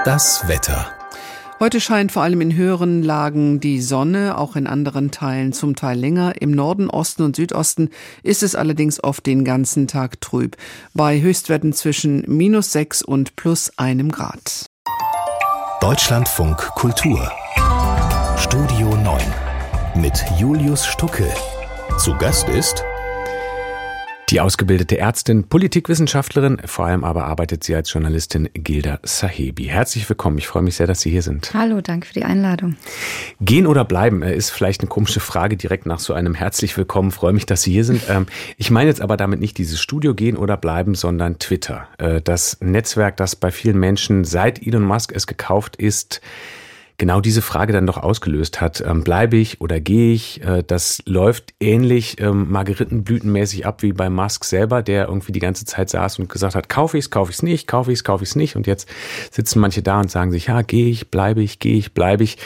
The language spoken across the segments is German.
Das Wetter. Heute scheint vor allem in höheren Lagen die Sonne, auch in anderen Teilen zum Teil länger. Im Norden, Osten und Südosten ist es allerdings oft den ganzen Tag trüb. Bei Höchstwerten zwischen -6 und +1 Grad. Deutschlandfunk Kultur. Studio 9 mit Julius Stucke. Zu Gast ist die ausgebildete Ärztin, Politikwissenschaftlerin, vor allem aber arbeitet sie als Journalistin, Gilda Sahebi. Herzlich willkommen, ich freue mich sehr, dass Sie hier sind. Hallo, danke für die Einladung. Gehen oder bleiben ist vielleicht eine komische Frage direkt nach so einem herzlich willkommen, freue mich, dass Sie hier sind. Ich meine jetzt aber damit nicht dieses Studio gehen oder bleiben, sondern Twitter. Das Netzwerk, das bei vielen Menschen, seit Elon Musk es gekauft ist, genau diese Frage dann doch ausgelöst hat. Bleibe ich oder gehe ich? Das läuft ähnlich margeritenblütenmäßig ab wie bei Musk selber, der irgendwie die ganze Zeit saß und gesagt hat, kaufe ich es nicht, kaufe ich es nicht. Und jetzt sitzen manche da und sagen sich, ja, gehe ich, bleibe ich, bleibe ich.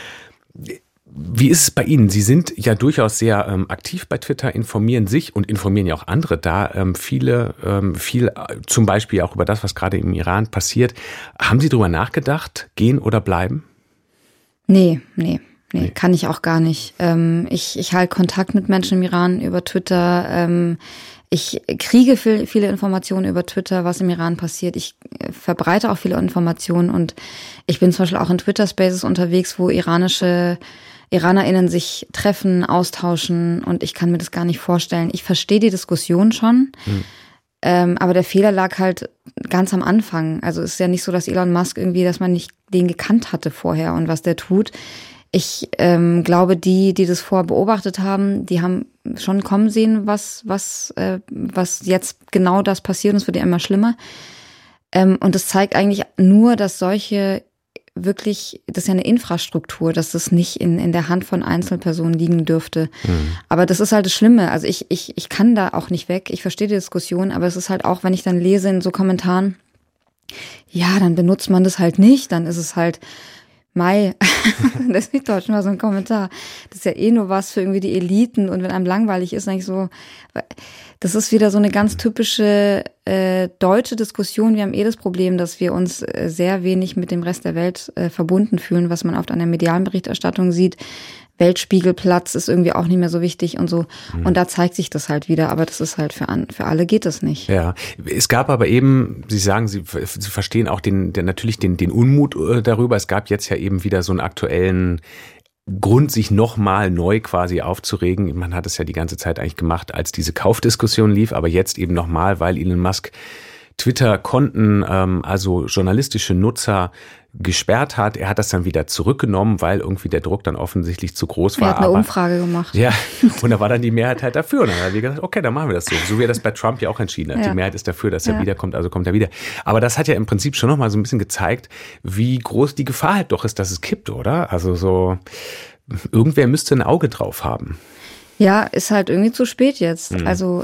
Wie ist es bei Ihnen? Sie sind ja durchaus sehr aktiv bei Twitter, informieren sich und informieren ja auch andere da. Viel zum Beispiel auch über das, was gerade im Iran passiert. Haben Sie darüber nachgedacht, gehen oder bleiben? Nee, kann ich auch gar nicht. Ich halte Kontakt mit Menschen im Iran über Twitter. Ich kriege viele Informationen über Twitter, was im Iran passiert. Ich verbreite auch viele Informationen und ich bin zum Beispiel auch in Twitter-Spaces unterwegs, wo IranerInnen sich treffen, austauschen und ich kann mir das gar nicht vorstellen. Ich verstehe die Diskussion schon. Aber der Fehler lag halt ganz am Anfang. Also es ist ja nicht so, dass Elon Musk dass man nicht den gekannt hatte vorher und was der tut. Ich glaube, die das vorher beobachtet haben, die haben schon kommen sehen, was jetzt genau das passiert und es wird ja immer schlimmer. Und das zeigt eigentlich nur, dass solche wirklich, das ist ja eine Infrastruktur, dass das nicht in der Hand von Einzelpersonen liegen dürfte. Aber das ist halt das Schlimme. Also ich kann da auch nicht weg. Ich verstehe die Diskussion, aber es ist halt auch, wenn ich dann lese in so Kommentaren, ja, dann benutzt man das halt nicht, dann ist es halt das ist nicht deutsch, mal so ein Kommentar. Das ist ja eh nur was für irgendwie die Eliten und wenn einem langweilig ist, eigentlich so, das ist wieder so eine ganz typische deutsche Diskussion. Wir haben das Problem, dass wir uns sehr wenig mit dem Rest der Welt verbunden fühlen, was man oft an der medialen Berichterstattung sieht. Weltspiegelplatz ist irgendwie auch nicht mehr so wichtig und so. Und da zeigt sich das halt wieder. Aber das ist halt für alle geht das nicht. Ja, es gab aber eben, Sie sagen, Sie verstehen auch natürlich den Unmut darüber. Es gab jetzt ja eben wieder so einen aktuellen Grund, sich nochmal neu quasi aufzuregen. Man hat es ja die ganze Zeit eigentlich gemacht, als diese Kaufdiskussion lief. Aber jetzt eben nochmal, weil Elon Musk Twitter-Konten, also journalistische Nutzer, gesperrt hat. Er hat das dann wieder zurückgenommen, weil irgendwie der Druck dann offensichtlich zu groß war. Er hat eine Umfrage gemacht. Ja, und da war dann die Mehrheit halt dafür. Und dann haben wir gesagt, okay, dann machen wir das so. So wie er das bei Trump ja auch entschieden hat. Ja. Die Mehrheit ist dafür, dass er wiederkommt, also kommt er wieder. Aber das hat ja im Prinzip schon nochmal so ein bisschen gezeigt, wie groß die Gefahr halt doch ist, dass es kippt, oder? Also so, irgendwer müsste ein Auge drauf haben. Ja, ist halt irgendwie zu spät jetzt. Also,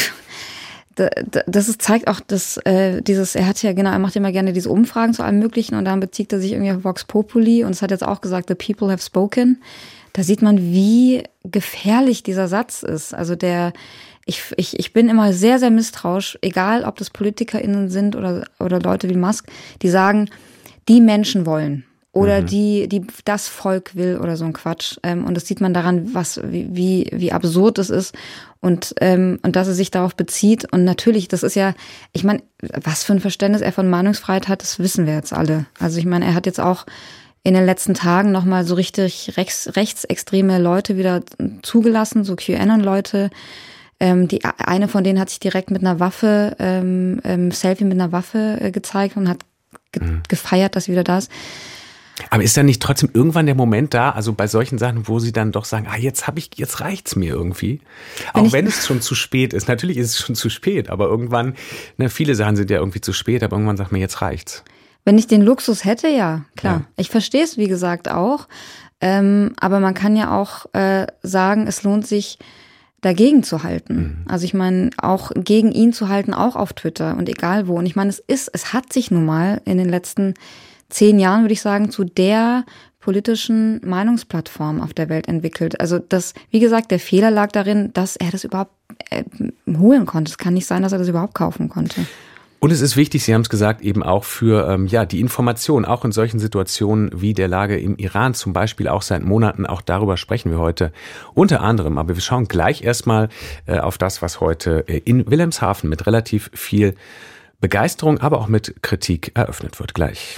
zeigt auch, dass er macht immer gerne diese Umfragen zu allem Möglichen und dann bezieht er sich irgendwie auf Vox Populi und es hat jetzt auch gesagt, the people have spoken. Da sieht man, wie gefährlich dieser Satz ist. Also ich bin immer sehr, sehr misstrauisch, egal ob das PolitikerInnen sind oder Leute wie Musk, die sagen, die Menschen wollen. Oder das Volk will oder so ein Quatsch. Und das sieht man daran, wie absurd es ist und dass er sich darauf bezieht. Und natürlich, das ist ja, ich meine, was für ein Verständnis er von Meinungsfreiheit hat, das wissen wir jetzt alle. Also ich meine, er hat jetzt auch in den letzten Tagen nochmal so richtig rechtsextreme Leute wieder zugelassen, so QAnon-Leute. Eine von denen hat sich direkt mit einer Waffe, Selfie mit einer Waffe gezeigt und hat gefeiert, dass sie wieder da ist. Aber ist da nicht trotzdem irgendwann der Moment da, also bei solchen Sachen, wo Sie dann doch sagen, jetzt reicht's mir irgendwie? Auch wenn es schon zu spät ist. Natürlich ist es schon zu spät, aber irgendwann, viele Sachen sind ja irgendwie zu spät, aber irgendwann sagt man, jetzt reicht's. Wenn ich den Luxus hätte, ja, klar. Ja. Ich verstehe es, wie gesagt, auch. Aber man kann ja auch sagen, es lohnt sich, dagegen zu halten. Also ich meine, auch gegen ihn zu halten, auch auf Twitter und egal wo. Und ich meine, es hat sich nun mal in den letzten 10 Jahren, würde ich sagen, zu der politischen Meinungsplattform auf der Welt entwickelt. Also wie gesagt, der Fehler lag darin, dass er das überhaupt holen konnte. Es kann nicht sein, dass er das überhaupt kaufen konnte. Und es ist wichtig, Sie haben es gesagt, eben auch für die Information, auch in solchen Situationen wie der Lage im Iran zum Beispiel, auch seit Monaten, auch darüber sprechen wir heute unter anderem. Aber wir schauen gleich erstmal auf das, was heute in Wilhelmshaven mit relativ viel Begeisterung, aber auch mit Kritik eröffnet wird. Gleich.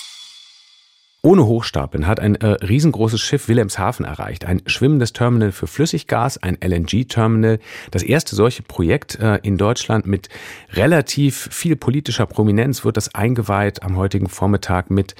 Ohne Hochstapeln hat ein riesengroßes Schiff Wilhelmshaven erreicht. Ein schwimmendes Terminal für Flüssiggas, ein LNG-Terminal. Das erste solche Projekt in Deutschland mit relativ viel politischer Prominenz wird das eingeweiht am heutigen Vormittag mit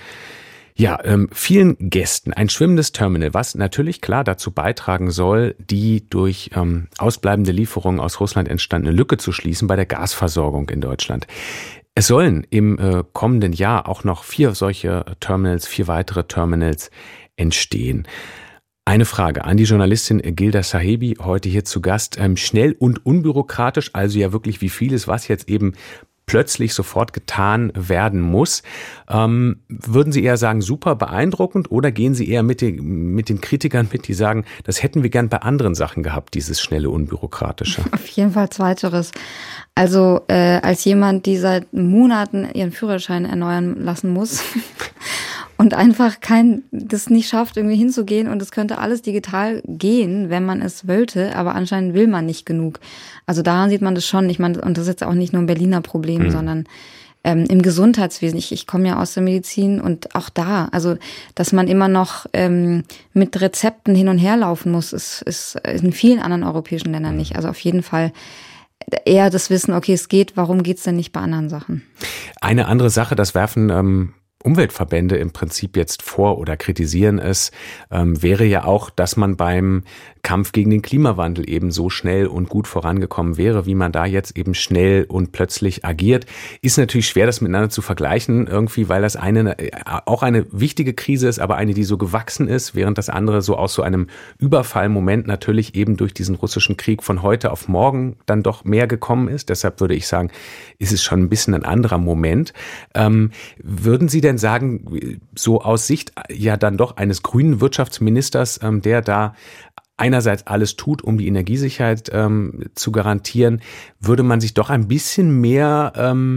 vielen Gästen. Ein schwimmendes Terminal, was natürlich klar dazu beitragen soll, die durch ausbleibende Lieferungen aus Russland entstandene Lücke zu schließen bei der Gasversorgung in Deutschland. Es sollen im kommenden Jahr auch noch 4 weitere Terminals entstehen. Eine Frage an die Journalistin Gilda Sahebi, heute hier zu Gast. Schnell und unbürokratisch, also ja wirklich wie vieles, was jetzt eben plötzlich sofort getan werden muss. Würden Sie eher sagen, super beeindruckend, oder gehen Sie eher mit den Kritikern mit, die sagen, das hätten wir gern bei anderen Sachen gehabt, dieses schnelle, unbürokratische? Auf jeden Fall Zweiteres. Also als jemand, die seit Monaten ihren Führerschein erneuern lassen muss und einfach das nicht schafft, irgendwie hinzugehen, und es könnte alles digital gehen, wenn man es wollte, aber anscheinend will man nicht genug. Also daran sieht man das schon. Ich meine, und das ist jetzt auch nicht nur ein Berliner Problem, sondern im Gesundheitswesen. Ich komme ja aus der Medizin, und auch da, also dass man immer noch mit Rezepten hin und her laufen muss, ist in vielen anderen europäischen Ländern nicht. Also auf jeden Fall eher das Wissen, okay, es geht, warum geht's denn nicht bei anderen Sachen? Eine andere Sache, das werfen Umweltverbände im Prinzip jetzt vor oder kritisieren es, wäre ja auch, dass man beim Kampf gegen den Klimawandel eben so schnell und gut vorangekommen wäre, wie man da jetzt eben schnell und plötzlich agiert. Ist natürlich schwer, das miteinander zu vergleichen irgendwie, weil das eine auch eine wichtige Krise ist, aber eine, die so gewachsen ist, während das andere so aus so einem Überfallmoment natürlich eben durch diesen russischen Krieg von heute auf morgen dann doch mehr gekommen ist. Deshalb würde ich sagen, ist es schon ein bisschen ein anderer Moment. Würden Sie denn sagen, so aus Sicht ja dann doch eines grünen Wirtschaftsministers, der da einerseits alles tut, um die Energiesicherheit zu garantieren, würde man sich doch ein bisschen mehr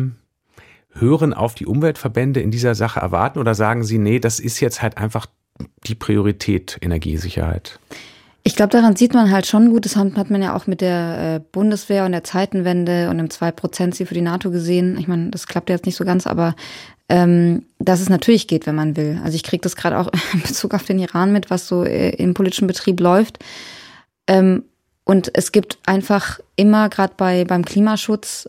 Hören auf die Umweltverbände in dieser Sache erwarten, oder sagen Sie, nee, das ist jetzt halt einfach die Priorität, Energiesicherheit? Ich glaube, daran sieht man halt schon gut, das hat man ja auch mit der Bundeswehr und der Zeitenwende und dem 2%-Ziel für die NATO gesehen. Ich meine, das klappt jetzt nicht so ganz, aber dass es natürlich geht, wenn man will. Also ich kriege das gerade auch in Bezug auf den Iran mit, was so im politischen Betrieb läuft. Und es gibt einfach immer, gerade beim Klimaschutz,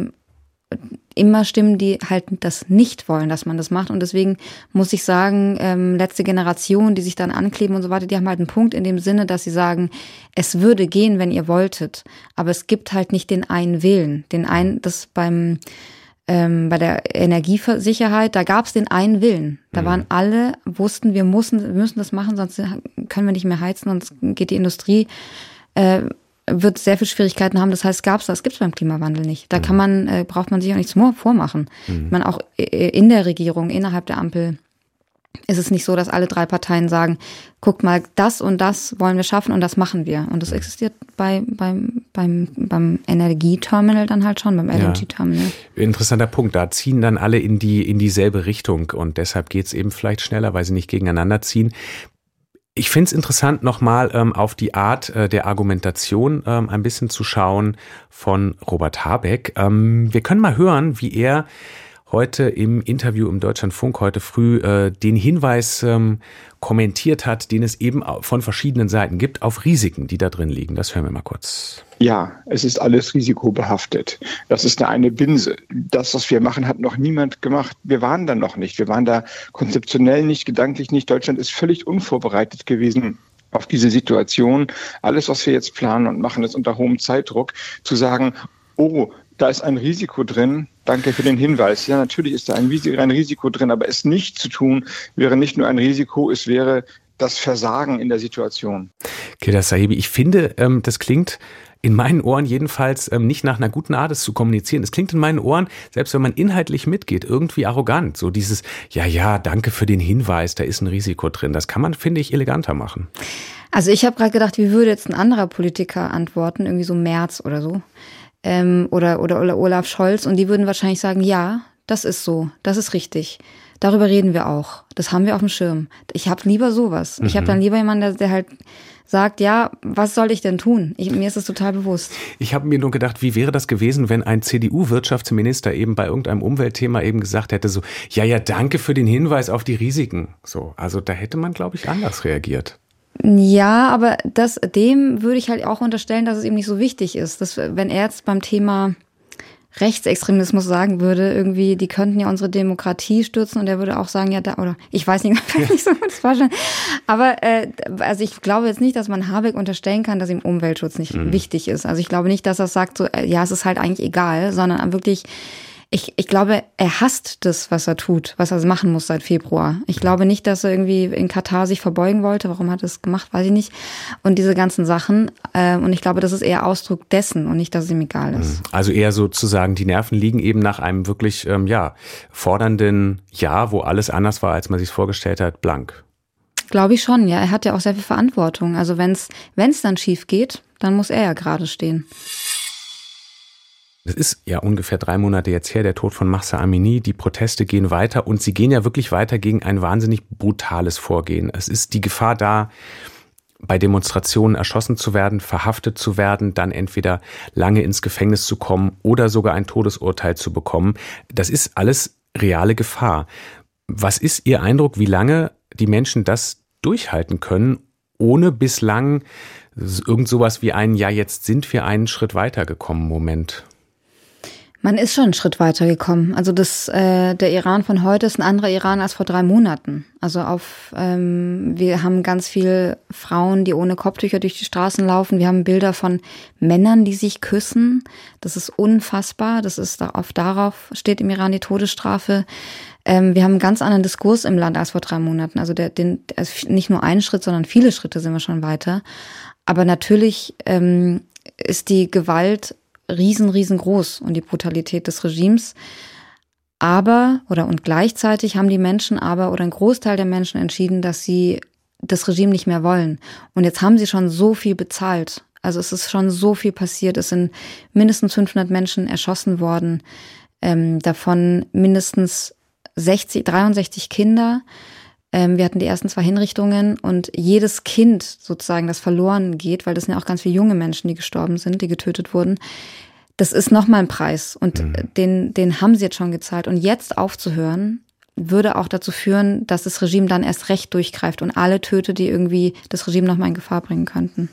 immer Stimmen, die halt das nicht wollen, dass man das macht. Und deswegen muss ich sagen, letzte Generation, die sich dann ankleben und so weiter, die haben halt einen Punkt in dem Sinne, dass sie sagen, es würde gehen, wenn ihr wolltet. Aber es gibt halt nicht den einen Willen. Das bei der Energiesicherheit, da gab es den einen Willen. Da waren alle, wussten, wir müssen das machen, sonst können wir nicht mehr heizen, sonst geht die Industrie, wird sehr viele Schwierigkeiten haben. Das heißt, das gibt's beim Klimawandel nicht. Da braucht man sich auch nichts vormachen. Man auch in der Regierung, innerhalb der Ampel, ist es nicht so, dass alle 3 Parteien sagen, guckt mal, das und das wollen wir schaffen und das machen wir. Und das existiert beim Energieterminal dann halt schon, beim LNG-Terminal. Interessanter Punkt. Da ziehen dann alle in dieselbe Richtung, und deshalb geht's eben vielleicht schneller, weil sie nicht gegeneinander ziehen. Ich finde es interessant, nochmal auf die Art der Argumentation ein bisschen zu schauen von Robert Habeck. Wir können mal hören, wie er heute im Interview im Deutschlandfunk heute früh den Hinweis kommentiert hat, den es eben von verschiedenen Seiten gibt, auf Risiken, die da drin liegen. Das hören wir mal kurz. Ja, es ist alles risikobehaftet. Das ist eine Binse. Das, was wir machen, hat noch niemand gemacht. Wir waren da noch nicht. Wir waren da konzeptionell nicht, gedanklich nicht. Deutschland ist völlig unvorbereitet gewesen auf diese Situation. Alles, was wir jetzt planen und machen, ist unter hohem Zeitdruck. Zu sagen, oh, da ist ein Risiko drin. Danke für den Hinweis. Ja, natürlich ist da ein Risiko drin, aber es nicht zu tun, wäre nicht nur ein Risiko, es wäre das Versagen in der Situation. Gilda Sahebi, ich finde, das klingt in meinen Ohren jedenfalls nicht nach einer guten Art, es zu kommunizieren. Es klingt in meinen Ohren, selbst wenn man inhaltlich mitgeht, irgendwie arrogant. So dieses, ja, danke für den Hinweis, da ist ein Risiko drin. Das kann man, finde ich, eleganter machen. Also ich habe gerade gedacht, wie würde jetzt ein anderer Politiker antworten, irgendwie so Merz oder so. oder Olaf Scholz, und die würden wahrscheinlich sagen, ja, das ist so, das ist richtig. Darüber reden wir auch. Das haben wir auf dem Schirm. Ich habe lieber sowas. Ich habe dann lieber jemanden, der halt sagt, ja, was soll ich denn tun? Mir ist es total bewusst. Ich habe mir nur gedacht, wie wäre das gewesen, wenn ein CDU-Wirtschaftsminister eben bei irgendeinem Umweltthema eben gesagt hätte, so, ja, danke für den Hinweis auf die Risiken. So, also da hätte man, glaube ich, anders reagiert. Ja, aber dem würde ich halt auch unterstellen, dass es ihm nicht so wichtig ist. Dass, wenn er jetzt beim Thema Rechtsextremismus sagen würde, irgendwie, die könnten ja unsere Demokratie stürzen, und er würde auch sagen, ja, oder ich weiß nicht, kann ich nicht so gut vorstellen. Aber also ich glaube jetzt nicht, dass man Habeck unterstellen kann, dass ihm Umweltschutz nicht wichtig ist. Also ich glaube nicht, dass er sagt, so, ja, es ist halt eigentlich egal, sondern wirklich, ich glaube, er hasst das, was er tut, was er machen muss seit Februar. Ich glaube nicht, dass er irgendwie in Katar sich verbeugen wollte. Warum hat er es gemacht, weiß ich nicht. Und diese ganzen Sachen. Und ich glaube, das ist eher Ausdruck dessen und nicht, dass es ihm egal ist. Also eher sozusagen, die Nerven liegen eben nach einem wirklich, fordernden Jahr, wo alles anders war, als man sich vorgestellt hat, blank. Glaube ich schon, ja. Er hat ja auch sehr viel Verantwortung. Also wenn es dann schief geht, dann muss er ja gerade stehen. Es ist ja ungefähr 3 Monate jetzt her, der Tod von Mahsa Amini. Die Proteste gehen weiter, und sie gehen ja wirklich weiter gegen ein wahnsinnig brutales Vorgehen. Es ist die Gefahr da, bei Demonstrationen erschossen zu werden, verhaftet zu werden, dann entweder lange ins Gefängnis zu kommen oder sogar ein Todesurteil zu bekommen. Das ist alles reale Gefahr. Was ist Ihr Eindruck, wie lange die Menschen das durchhalten können, ohne bislang irgend sowas wie jetzt sind wir einen Schritt weitergekommen Moment? Man ist schon einen Schritt weitergekommen. Also der Iran von heute ist ein anderer Iran als vor 3 Monaten. Also wir haben ganz viele Frauen, die ohne Kopftücher durch die Straßen laufen. Wir haben Bilder von Männern, die sich küssen. Das ist unfassbar. Darauf steht im Iran die Todesstrafe. Wir haben einen ganz anderen Diskurs im Land als vor 3 Monaten. Also nicht nur einen Schritt, sondern viele Schritte sind wir schon weiter. Aber natürlich ist die Gewalt riesengroß und die Brutalität des Regimes. Und gleichzeitig haben die Menschen oder ein Großteil der Menschen entschieden, dass sie das Regime nicht mehr wollen. Und jetzt haben sie schon so viel bezahlt. Also es ist schon so viel passiert. Es sind mindestens 500 Menschen erschossen worden. Davon mindestens 63 Kinder. Wir hatten die ersten 2 Hinrichtungen, und jedes Kind sozusagen, das verloren geht, weil das sind ja auch ganz viele junge Menschen, die gestorben sind, die getötet wurden, das ist nochmal ein Preis, und den haben sie jetzt schon gezahlt. Und jetzt aufzuhören, würde auch dazu führen, dass das Regime dann erst recht durchgreift und alle tötet, die irgendwie das Regime nochmal in Gefahr bringen könnten.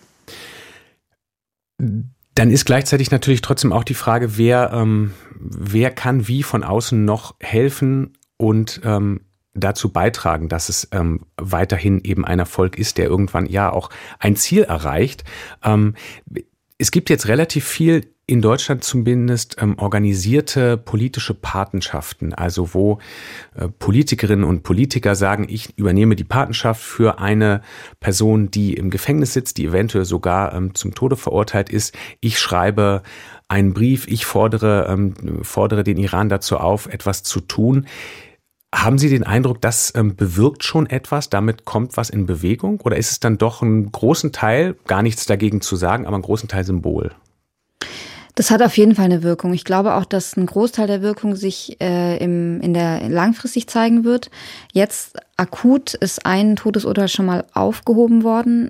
Dann ist gleichzeitig natürlich trotzdem auch die Frage, wer kann wie von außen noch helfen und dazu beitragen, dass es weiterhin eben ein Erfolg ist, der irgendwann auch ein Ziel erreicht. Es gibt jetzt relativ viel in Deutschland zumindest organisierte politische Patenschaften, also wo Politikerinnen und Politiker sagen, ich übernehme die Patenschaft für eine Person, die im Gefängnis sitzt, die eventuell sogar zum Tode verurteilt ist. Ich schreibe einen Brief, ich fordere den Iran dazu auf, etwas zu tun. Haben Sie den Eindruck, das bewirkt schon etwas, damit kommt was in Bewegung? Oder ist es dann doch einen großen Teil, gar nichts dagegen zu sagen, aber einen großen Teil Symbol? Das hat auf jeden Fall eine Wirkung. Ich glaube auch, dass ein Großteil der Wirkung sich langfristig zeigen wird. Jetzt akut ist ein Todesurteil schon mal aufgehoben worden.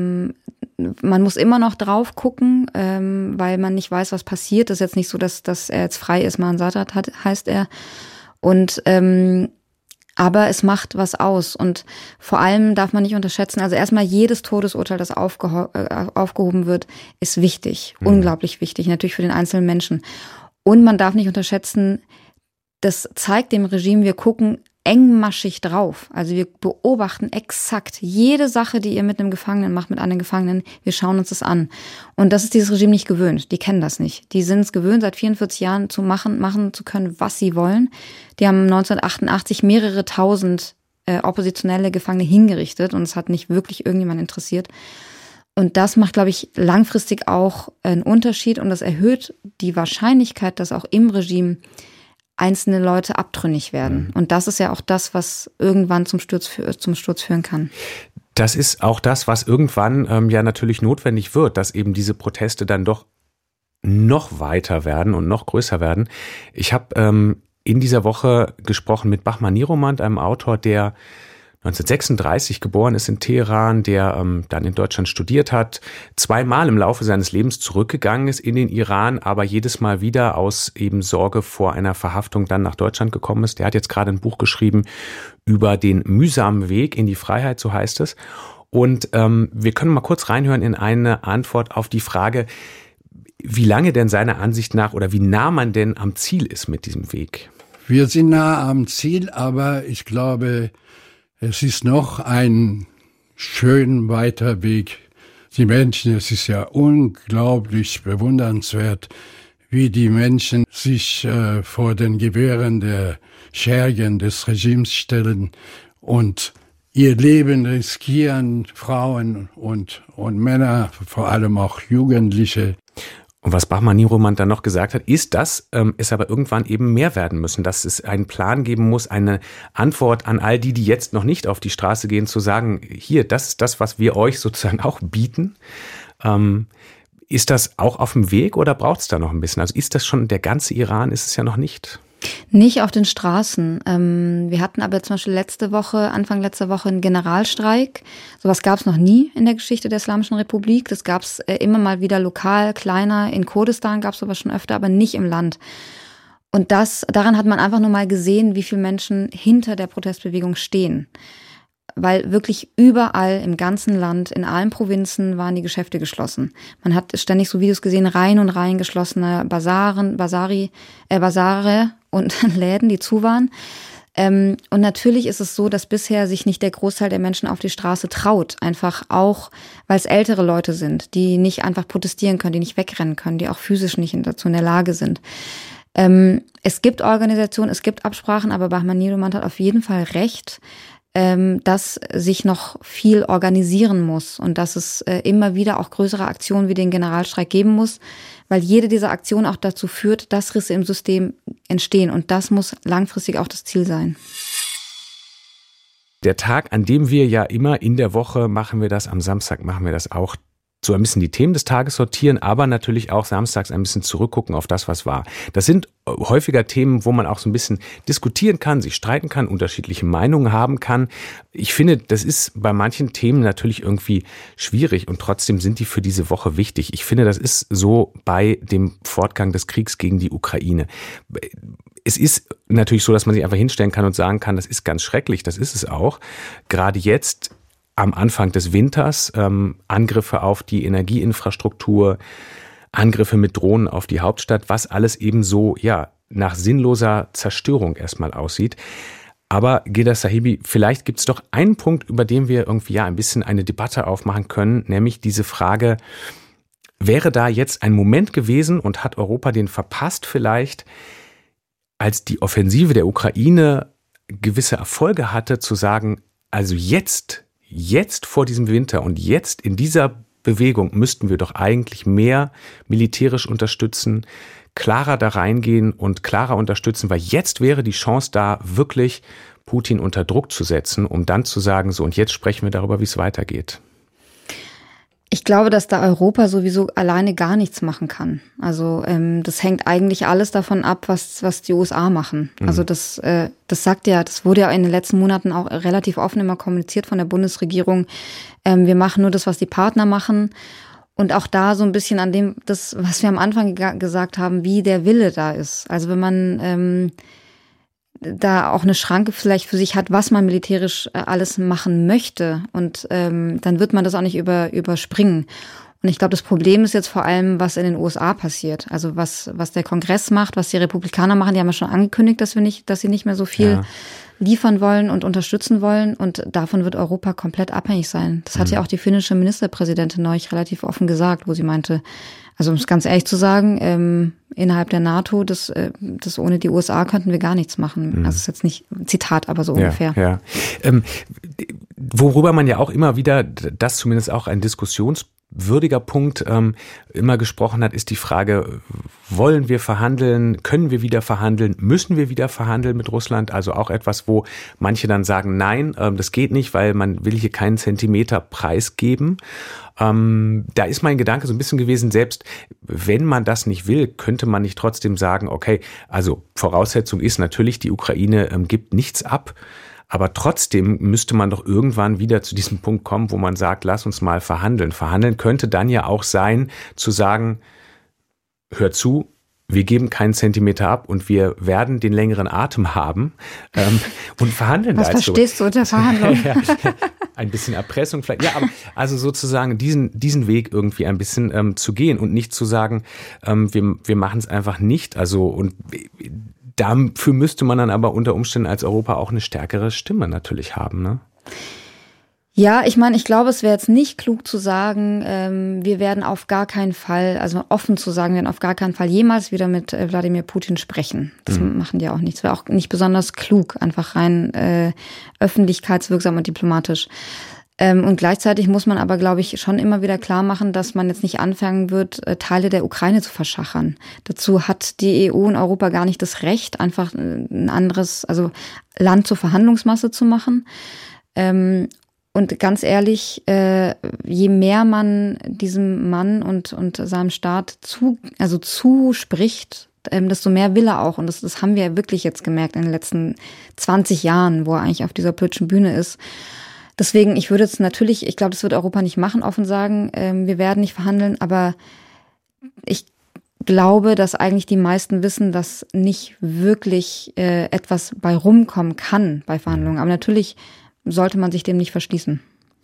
Man muss immer noch drauf gucken, weil man nicht weiß, was passiert. Das ist jetzt nicht so, dass er jetzt frei ist. Mansadat heißt er. Und aber es macht was aus, und vor allem darf man nicht unterschätzen, also erstmal jedes Todesurteil, das aufgehoben wird, ist wichtig, unglaublich wichtig, natürlich für den einzelnen Menschen. Und man darf nicht unterschätzen, das zeigt dem Regime, wir gucken engmaschig drauf. Also wir beobachten exakt jede Sache, die ihr mit einem Gefangenen macht, mit einem Gefangenen. Wir schauen uns das an. Und das ist dieses Regime nicht gewöhnt. Die kennen das nicht. Die sind es gewöhnt, seit 44 Jahren machen zu können, was sie wollen. Die haben 1988 mehrere tausend oppositionelle Gefangene hingerichtet, und es hat nicht wirklich irgendjemand interessiert. Und das macht, glaube ich, langfristig auch einen Unterschied, und das erhöht die Wahrscheinlichkeit, dass auch im Regime einzelne Leute abtrünnig werden. Und das ist ja auch das, was irgendwann zum Sturz führen kann. Das ist auch das, was irgendwann natürlich notwendig wird, dass eben diese Proteste dann doch noch weiter werden und noch größer werden. Ich habe in dieser Woche gesprochen mit Bahman Niromand, einem Autor, der 1936 geboren ist in Teheran, der dann in Deutschland studiert hat, 2-mal im Laufe seines Lebens zurückgegangen ist in den Iran, aber jedes Mal wieder aus eben Sorge vor einer Verhaftung dann nach Deutschland gekommen ist. Der hat jetzt gerade ein Buch geschrieben über den mühsamen Weg in die Freiheit, so heißt es. Und wir können mal kurz reinhören in eine Antwort auf die Frage, wie lange denn seiner Ansicht nach oder wie nah man denn am Ziel ist mit diesem Weg. Wir sind nah am Ziel, aber ich glaube, es ist noch ein schön weiter Weg. Die Menschen, es ist ja unglaublich bewundernswert, wie die Menschen sich vor den Gewehren der Schergen des Regimes stellen und ihr Leben riskieren, Frauen und Männer, vor allem auch Jugendliche. Und was Bahman Niromand dann noch gesagt hat, ist, dass es aber irgendwann eben mehr werden müssen, dass es einen Plan geben muss, eine Antwort an all die jetzt noch nicht auf die Straße gehen, zu sagen, hier, das ist das, was wir euch sozusagen auch bieten. Ist das auch auf dem Weg oder braucht es da noch ein bisschen? Also ist das schon der ganze Iran, ist es ja noch nicht? Nicht auf den Straßen. Wir hatten aber zum Beispiel Anfang letzter Woche einen Generalstreik. Sowas gab es noch nie in der Geschichte der Islamischen Republik. Das gab es immer mal wieder lokal, kleiner. In Kurdistan gab es sowas schon öfter, aber nicht im Land. Und daran hat man einfach nur mal gesehen, wie viele Menschen hinter der Protestbewegung stehen. Weil wirklich überall im ganzen Land, in allen Provinzen waren die Geschäfte geschlossen. Man hat ständig so Videos gesehen, Reihen und Reihen geschlossener Basare und Läden, die zu waren. Und natürlich ist es so, dass bisher sich nicht der Großteil der Menschen auf die Straße traut. Einfach auch, weil es ältere Leute sind, die nicht einfach protestieren können, die nicht wegrennen können, die auch physisch nicht dazu in der Lage sind. Es gibt Organisationen, es gibt Absprachen, aber Bahman Niromand hat auf jeden Fall recht, dass sich noch viel organisieren muss und dass es immer wieder auch größere Aktionen wie den Generalstreik geben muss, weil jede dieser Aktionen auch dazu führt, dass Risse im System entstehen und das muss langfristig auch das Ziel sein. Der Tag, an dem wir ja immer in der Woche machen wir das, am Samstag machen wir das auch, so ein bisschen die Themen des Tages sortieren, aber natürlich auch samstags ein bisschen zurückgucken auf das, was war. Das sind häufiger Themen, wo man auch so ein bisschen diskutieren kann, sich streiten kann, unterschiedliche Meinungen haben kann. Ich finde, das ist bei manchen Themen natürlich irgendwie schwierig und trotzdem sind die für diese Woche wichtig. Ich finde, das ist so bei dem Fortgang des Kriegs gegen die Ukraine. Es ist natürlich so, dass man sich einfach hinstellen kann und sagen kann, das ist ganz schrecklich, das ist es auch. Gerade jetzt am Anfang des Winters, Angriffe auf die Energieinfrastruktur, Angriffe mit Drohnen auf die Hauptstadt, was alles eben so, ja, nach sinnloser Zerstörung erstmal aussieht. Aber Gheda Sahibi, vielleicht gibt es doch einen Punkt, über den wir irgendwie ja ein bisschen eine Debatte aufmachen können, nämlich diese Frage, wäre da jetzt ein Moment gewesen und hat Europa den verpasst vielleicht, als die Offensive der Ukraine gewisse Erfolge hatte, zu sagen, also jetzt vor diesem Winter und jetzt in dieser Bewegung müssten wir doch eigentlich mehr militärisch unterstützen, klarer da reingehen und klarer unterstützen, weil jetzt wäre die Chance da, wirklich Putin unter Druck zu setzen, um dann zu sagen, so und jetzt sprechen wir darüber, wie es weitergeht. Ich glaube, dass da Europa sowieso alleine gar nichts machen kann. Also das hängt eigentlich alles davon ab, was die USA machen. Mhm. Also das wurde ja in den letzten Monaten auch relativ offen immer kommuniziert von der Bundesregierung. Wir machen nur das, was die Partner machen. Und auch da so ein bisschen an dem, das, was wir am Anfang gesagt haben, wie der Wille da ist. Also wenn man da auch eine Schranke vielleicht für sich hat, was man militärisch alles machen möchte. Und dann wird man das auch nicht überspringen. Und ich glaube, das Problem ist jetzt vor allem, was in den USA passiert. Also was der Kongress macht, was die Republikaner machen. Die haben ja schon angekündigt, dass sie nicht mehr so viel liefern wollen und unterstützen wollen. Und davon wird Europa komplett abhängig sein. Das hat ja auch die finnische Ministerpräsidentin neulich relativ offen gesagt, wo sie meinte, also um es ganz ehrlich zu sagen, innerhalb der NATO, das ohne die USA könnten wir gar nichts machen. Also das ist jetzt nicht ein Zitat, aber so ungefähr. Ja. Worüber man ja auch immer wieder, das zumindest auch ein diskussionswürdiger Punkt immer gesprochen hat, ist die Frage, wollen wir verhandeln? Können wir wieder verhandeln? Müssen wir wieder verhandeln mit Russland? Also auch etwas, wo manche dann sagen, nein, das geht nicht, weil man will hier keinen Zentimeter preisgeben. Da ist mein Gedanke so ein bisschen gewesen, selbst wenn man das nicht will, könnte man nicht trotzdem sagen, okay, also Voraussetzung ist natürlich, die Ukraine gibt nichts ab. Aber trotzdem müsste man doch irgendwann wieder zu diesem Punkt kommen, wo man sagt, lass uns mal verhandeln. Verhandeln könnte dann ja auch sein, zu sagen, hör zu, wir geben keinen Zentimeter ab und wir werden den längeren Atem haben und verhandeln dazu. Was verstehst du unter Verhandlung? Ja, ein bisschen Erpressung vielleicht. Ja, aber also sozusagen diesen Weg irgendwie ein bisschen zu gehen und nicht zu sagen, wir machen es einfach nicht. Also und dafür müsste man dann aber unter Umständen als Europa auch eine stärkere Stimme natürlich haben, ne? Ja, ich meine, ich glaube, es wäre jetzt nicht klug zu sagen, wir werden auf gar keinen Fall, also offen zu sagen, wir werden auf gar keinen Fall jemals wieder mit Wladimir Putin sprechen. Das machen die auch nicht. Es wäre auch nicht besonders klug, einfach rein öffentlichkeitswirksam und diplomatisch. Und gleichzeitig muss man aber, glaube ich, schon immer wieder klar machen, dass man jetzt nicht anfangen wird, Teile der Ukraine zu verschachern. Dazu hat die EU und Europa gar nicht das Recht, einfach ein anderes, also Land zur Verhandlungsmasse zu machen. Und ganz ehrlich, je mehr man diesem Mann und seinem Staat zuspricht, desto mehr will er auch. Und das haben wir ja wirklich jetzt gemerkt in den letzten 20 Jahren, wo er eigentlich auf dieser politischen Bühne ist. Deswegen, ich würde jetzt natürlich, ich glaube, das wird Europa nicht machen, offen sagen, wir werden nicht verhandeln, aber ich glaube, dass eigentlich die meisten wissen, dass nicht wirklich etwas bei rumkommen kann bei Verhandlungen. Aber natürlich sollte man sich dem nicht verschließen.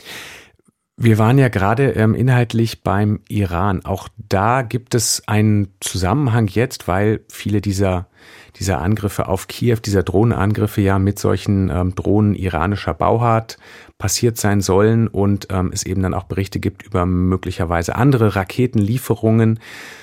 Wir waren ja gerade inhaltlich beim Iran. Auch da gibt es einen Zusammenhang jetzt, weil viele dieser Angriffe auf Kiew, dieser Drohnenangriffe ja mit solchen Drohnen iranischer Bauart passiert sein sollen und es eben dann auch Berichte gibt über möglicherweise andere Raketenlieferungen.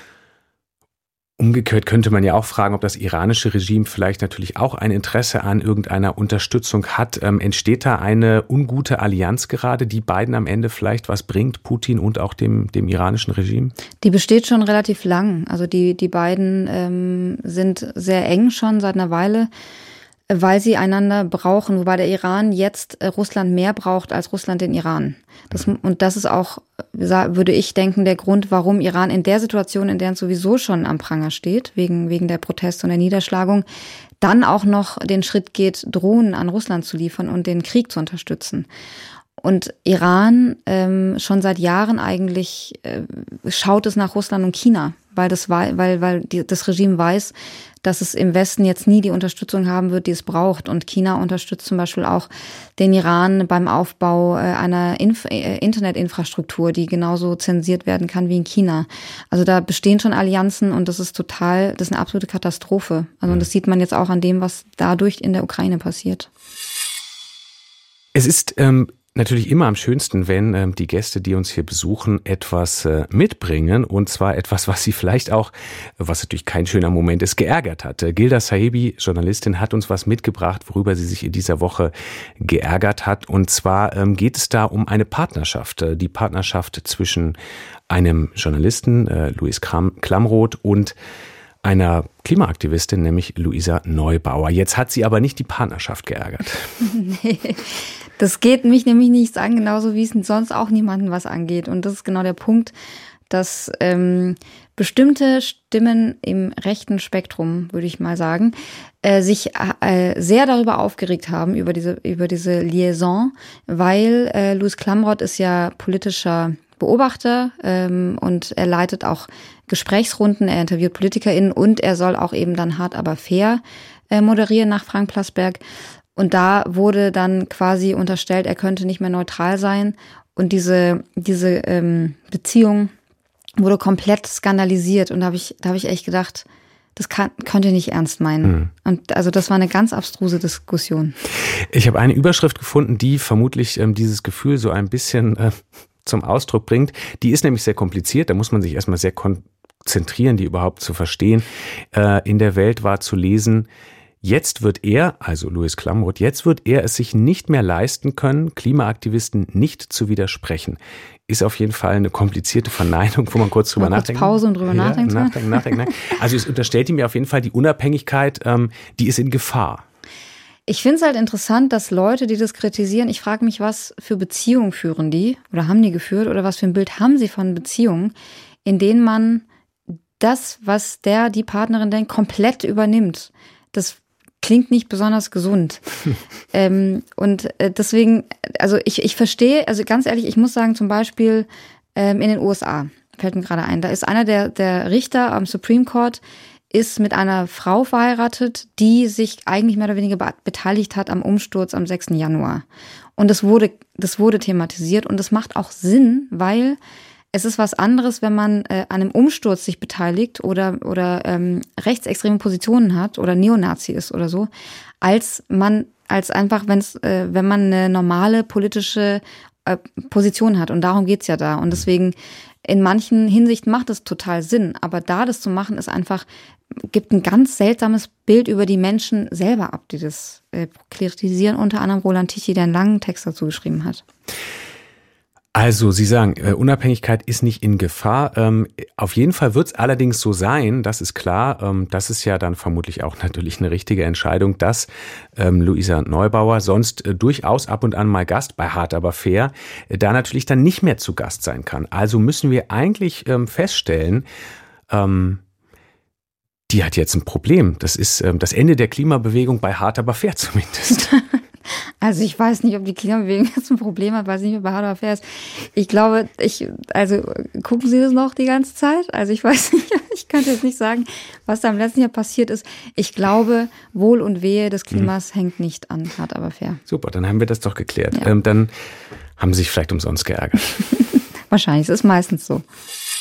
Umgekehrt könnte man ja auch fragen, ob das iranische Regime vielleicht natürlich auch ein Interesse an irgendeiner Unterstützung hat. Entsteht da eine ungute Allianz gerade, die beiden am Ende vielleicht was bringt, Putin und auch dem iranischen Regime? Die besteht schon relativ lang. Also die beiden sind sehr eng schon seit einer Weile, weil sie einander brauchen, wobei der Iran jetzt Russland mehr braucht als Russland den Iran. Und das ist auch, würde ich denken, der Grund, warum Iran in der Situation, in der es sowieso schon am Pranger steht, wegen der Proteste und der Niederschlagung, dann auch noch den Schritt geht, Drohnen an Russland zu liefern und den Krieg zu unterstützen. Und Iran schon seit Jahren eigentlich schaut es nach Russland und China, weil das Regime weiß, dass es im Westen jetzt nie die Unterstützung haben wird, die es braucht. Und China unterstützt zum Beispiel auch den Iran beim Aufbau einer Internetinfrastruktur, die genauso zensiert werden kann wie in China. Also da bestehen schon Allianzen und das ist eine absolute Katastrophe. Also und das sieht man jetzt auch an dem, was dadurch in der Ukraine passiert. Es ist natürlich immer am schönsten, wenn die Gäste, die uns hier besuchen, etwas mitbringen und zwar etwas, was sie vielleicht auch, was natürlich kein schöner Moment ist, geärgert hat. Gilda Sahibi, Journalistin, hat uns was mitgebracht, worüber sie sich in dieser Woche geärgert hat. Und zwar geht es da um eine Partnerschaft, die Partnerschaft zwischen einem Journalisten, Luis Klamroth, und einer Klimaaktivistin, nämlich Luisa Neubauer. Jetzt hat sie aber nicht die Partnerschaft geärgert. Nee, das geht mich nämlich nichts an, genauso wie es sonst auch niemanden was angeht. Und das ist genau der Punkt, dass bestimmte Stimmen im rechten Spektrum, würde ich mal sagen, sich sehr darüber aufgeregt haben, über diese Liaison, weil Luis Klamroth ist ja politischer Beobachter und er leitet auch Gesprächsrunden, er interviewt PolitikerInnen und er soll auch eben dann Hart aber fair moderieren nach Frank Plasberg. Und da wurde dann quasi unterstellt, er könnte nicht mehr neutral sein. Und diese Beziehung wurde komplett skandalisiert. Und da hab ich echt gedacht, das könnt ihr nicht ernst meinen. Und also das war eine ganz abstruse Diskussion. Ich habe eine Überschrift gefunden, die vermutlich dieses Gefühl so ein bisschen zum Ausdruck bringt. Die ist nämlich sehr kompliziert, da muss man sich erstmal sehr konzentrieren, die überhaupt zu verstehen. In der Welt war zu lesen: Jetzt wird er, also Louis Klamroth, es sich nicht mehr leisten können, Klimaaktivisten nicht zu widersprechen. Ist auf jeden Fall eine komplizierte Verneinung, wo man kurz drüber nachdenkt. Pause und drüber nachdenken. Also es unterstellt ihm ja auf jeden Fall die Unabhängigkeit, die ist in Gefahr. Ich finde es halt interessant, dass Leute, die das kritisieren, ich frage mich, was für Beziehungen führen die oder haben die geführt oder was für ein Bild haben sie von Beziehungen, in denen man das, was die Partnerin denkt, komplett übernimmt. Das klingt nicht besonders gesund. Deswegen, also ich verstehe, also ganz ehrlich, ich muss sagen, zum Beispiel in den USA, fällt mir gerade ein, da ist einer der Richter am Supreme Court, ist mit einer Frau verheiratet, die sich eigentlich mehr oder weniger beteiligt hat am Umsturz am 6. Januar. Und das wurde thematisiert und das macht auch Sinn, weil es ist was anderes, wenn man an einem Umsturz sich beteiligt oder rechtsextreme Positionen hat oder Neonazi ist oder so, als einfach, wenn man eine normale politische Position hat. Und darum geht's ja da. Und deswegen in manchen Hinsichten macht es total Sinn. Aber das zu machen, gibt ein ganz seltsames Bild über die Menschen selber ab, die das kritisieren. Unter anderem Roland Tichy, der einen langen Text dazu geschrieben hat. Also Sie sagen, Unabhängigkeit ist nicht in Gefahr. Auf jeden Fall wird es allerdings so sein, das ist klar, das ist ja dann vermutlich auch natürlich eine richtige Entscheidung, dass Luisa Neubauer, sonst durchaus ab und an mal Gast bei Hart aber fair, da natürlich dann nicht mehr zu Gast sein kann. Also müssen wir eigentlich feststellen, die hat jetzt ein Problem. Das ist das Ende der Klimabewegung bei Hart aber fair zumindest. Also ich weiß nicht, ob die Klimabewegung jetzt ein Problem hat, weiß nicht, ob bei Hart aber fair ist. Ich glaube, gucken Sie das noch die ganze Zeit? Also ich weiß nicht, ich könnte jetzt nicht sagen, was da im letzten Jahr passiert ist. Ich glaube, Wohl und Wehe des Klimas hängt nicht an Hart aber fair. Super, dann haben wir das doch geklärt. Ja. Dann haben Sie sich vielleicht umsonst geärgert. Wahrscheinlich, es ist meistens so.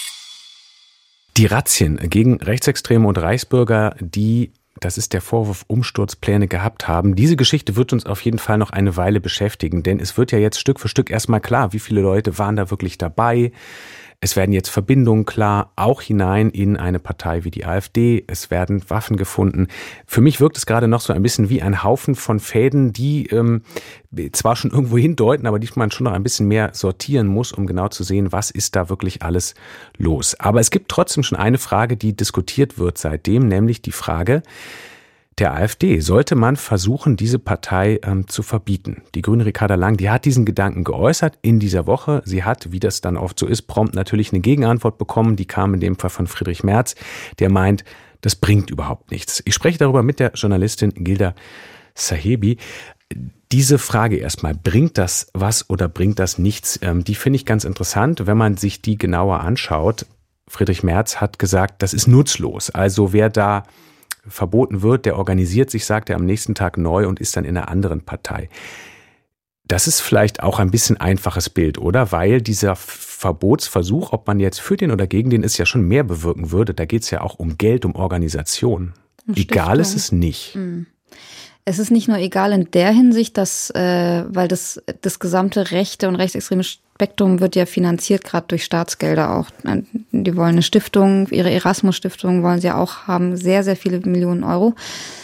Die Razzien gegen Rechtsextreme und Reichsbürger, das ist der Vorwurf, Umsturzpläne gehabt haben. Diese Geschichte wird uns auf jeden Fall noch eine Weile beschäftigen, denn es wird ja jetzt Stück für Stück erstmal klar, wie viele Leute waren da wirklich dabei. Es werden jetzt Verbindungen klar, auch hinein in eine Partei wie die AfD. Es werden Waffen gefunden. Für mich wirkt es gerade noch so ein bisschen wie ein Haufen von Fäden, die zwar schon irgendwo hindeuten, aber die man schon noch ein bisschen mehr sortieren muss, um genau zu sehen, was ist da wirklich alles los. Aber es gibt trotzdem schon eine Frage, die diskutiert wird seitdem, nämlich die Frage der AfD. Sollte man versuchen, diese Partei zu verbieten? Die Grüne Ricarda Lang, die hat diesen Gedanken geäußert in dieser Woche. Sie hat, wie das dann oft so ist, prompt natürlich eine Gegenantwort bekommen. Die kam in dem Fall von Friedrich Merz, der meint, das bringt überhaupt nichts. Ich spreche darüber mit der Journalistin Gilda Sahebi. Diese Frage erstmal, bringt das was oder bringt das nichts? Die finde ich ganz interessant, wenn man sich die genauer anschaut. Friedrich Merz hat gesagt, das ist nutzlos. Also wer da verboten wird, der organisiert sich, sagt er, am nächsten Tag neu und ist dann in einer anderen Partei. Das ist vielleicht auch ein bisschen einfaches Bild, oder? Weil dieser Verbotsversuch, ob man jetzt für den oder gegen den ist, ja schon mehr bewirken würde. Da geht es ja auch um Geld, um Organisation. Egal ist es nicht. Es ist nicht nur egal in der Hinsicht, dass, weil das gesamte rechte und rechtsextreme Spektrum wird ja finanziert, gerade durch Staatsgelder auch. Die wollen eine Stiftung, ihre Erasmus-Stiftung wollen sie auch haben, sehr, sehr viele Millionen Euro.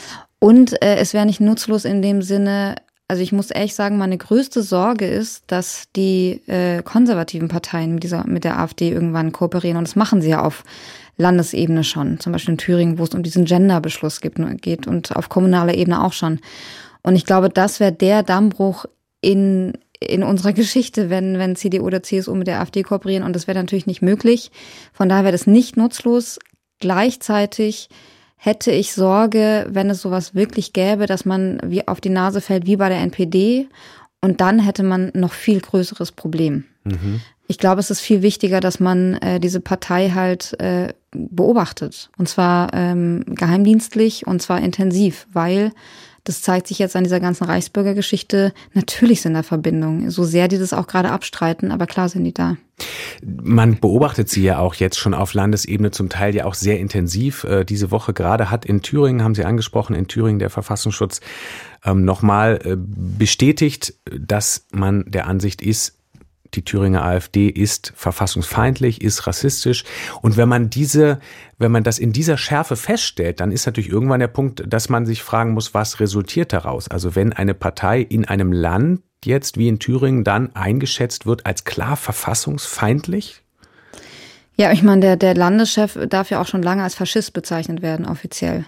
Und es wäre nicht nutzlos in dem Sinne, also ich muss ehrlich sagen, meine größte Sorge ist, dass die konservativen Parteien mit der AfD irgendwann kooperieren. Und das machen sie ja auf Landesebene schon. Zum Beispiel in Thüringen, wo es um diesen Genderbeschluss geht und auf kommunaler Ebene auch schon. Und ich glaube, das wäre der Dammbruch in unserer Geschichte, wenn CDU oder CSU mit der AfD kooperieren. Und das wäre natürlich nicht möglich. Von daher wäre das nicht nutzlos. Gleichzeitig hätte ich Sorge, wenn es sowas wirklich gäbe, dass man wie auf die Nase fällt, wie bei der NPD. Und dann hätte man noch viel größeres Problem. Mhm. Ich glaube, es ist viel wichtiger, dass man diese Partei halt beobachtet. Und zwar geheimdienstlich und zwar intensiv, weil das zeigt sich jetzt an dieser ganzen Reichsbürgergeschichte. Natürlich sind da Verbindungen, so sehr die das auch gerade abstreiten, aber klar sind die da. Man beobachtet sie ja auch jetzt schon auf Landesebene, zum Teil ja auch sehr intensiv. Diese Woche gerade hat in Thüringen, haben Sie angesprochen, in Thüringen der Verfassungsschutz nochmal bestätigt, dass man der Ansicht ist, die Thüringer AfD ist verfassungsfeindlich, ist rassistisch. Und wenn man das in dieser Schärfe feststellt, dann ist natürlich irgendwann der Punkt, dass man sich fragen muss, was resultiert daraus? Also wenn eine Partei in einem Land jetzt wie in Thüringen dann eingeschätzt wird als klar verfassungsfeindlich? Ja, ich meine, der Landeschef darf ja auch schon lange als Faschist bezeichnet werden, offiziell.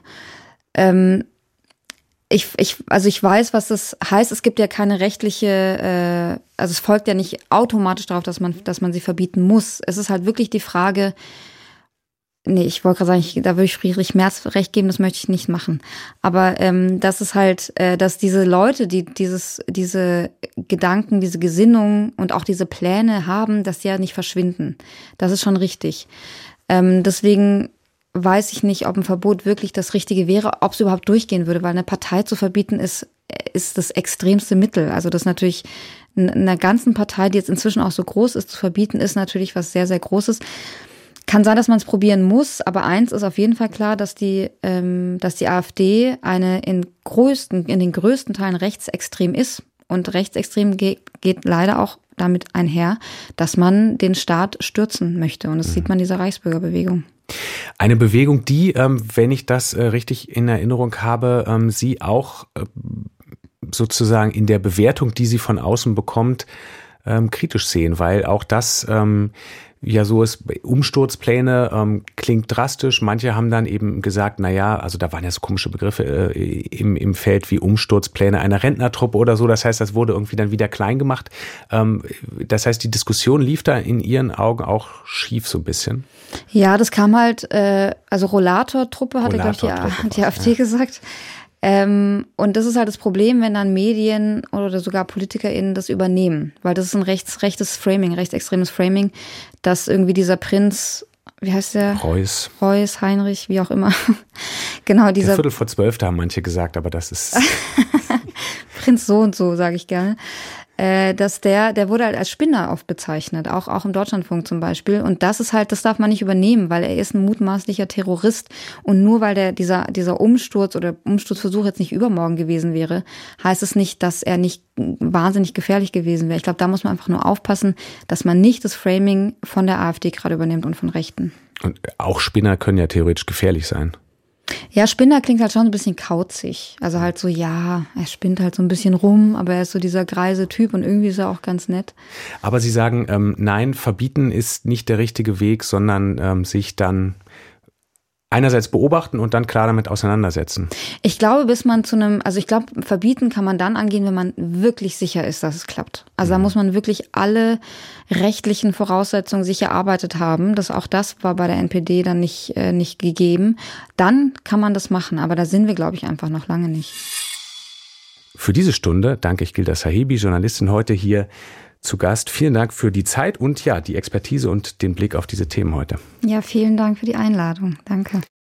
Ich weiß, was das heißt. Es gibt ja keine rechtliche, also es folgt ja nicht automatisch darauf, dass man sie verbieten muss. Es ist halt wirklich die Frage, ich wollte gerade sagen, da würde ich Friedrich Merz recht geben, das möchte ich nicht machen. Aber das ist halt, dass diese Leute, die diese Gedanken, diese Gesinnung und auch diese Pläne haben, dass die ja nicht verschwinden. Das ist schon richtig. Deswegen weiß ich nicht, ob ein Verbot wirklich das Richtige wäre, ob es überhaupt durchgehen würde, weil eine Partei zu verbieten ist das extremste Mittel. Also das natürlich einer ganzen Partei, die jetzt inzwischen auch so groß ist, zu verbieten, ist natürlich was sehr, sehr Großes. Kann sein, dass man es probieren muss, aber eins ist auf jeden Fall klar, dass die AfD eine in den größten Teilen rechtsextrem ist. Und rechtsextrem geht leider auch damit einher, dass man den Staat stürzen möchte. Und das sieht man in dieser Reichsbürgerbewegung. Eine Bewegung, die, wenn ich das richtig in Erinnerung habe, sie auch sozusagen in der Bewertung, die sie von außen bekommt, kritisch sehen, weil auch das ja so ist, Umsturzpläne klingt drastisch. Manche haben dann eben gesagt, also da waren ja so komische Begriffe im Feld wie Umsturzpläne einer Rentnertruppe oder so. Das heißt, das wurde irgendwie dann wieder klein gemacht. Das heißt, die Diskussion lief da in Ihren Augen auch schief so ein bisschen? Ja, das kam halt, also Rollator-Truppe hatte, glaube ich, die AfD gesagt. Und das ist halt das Problem, wenn dann Medien oder sogar PolitikerInnen das übernehmen, weil das ist ein rechtes Framing, rechtsextremes Framing, dass irgendwie dieser Prinz, wie heißt der? Reuß, Heinrich, wie auch immer. Genau, dieser. 11:45 haben manche gesagt, aber das ist. Prinz so und so, sage ich gerne. Dass der wurde halt als Spinner oft bezeichnet, auch im Deutschlandfunk zum Beispiel. Und das darf man nicht übernehmen, weil er ist ein mutmaßlicher Terrorist. Und nur weil dieser Umsturz oder Umsturzversuch jetzt nicht übermorgen gewesen wäre, heißt es nicht, dass er nicht wahnsinnig gefährlich gewesen wäre. Ich glaube, da muss man einfach nur aufpassen, dass man nicht das Framing von der AfD gerade übernimmt und von Rechten. Und auch Spinner können ja theoretisch gefährlich sein. Ja, Spinner klingt halt schon ein bisschen kauzig. Also halt so, ja, er spinnt halt so ein bisschen rum, aber er ist so dieser greise Typ und irgendwie ist er auch ganz nett. Aber Sie sagen, nein, verbieten ist nicht der richtige Weg, sondern sich dann einerseits beobachten und dann klar damit auseinandersetzen. Ich glaube, verbieten kann man dann angehen, wenn man wirklich sicher ist, dass es klappt. Also da muss man wirklich alle rechtlichen Voraussetzungen sich erarbeitet haben. Auch das war bei der NPD dann nicht gegeben. Dann kann man das machen, aber da sind wir, glaube ich, einfach noch lange nicht. Für diese Stunde danke ich Gilda Sahibi, Journalistin, heute hier zu Gast. Vielen Dank für die Zeit und die Expertise und den Blick auf diese Themen heute. Ja, vielen Dank für die Einladung. Danke.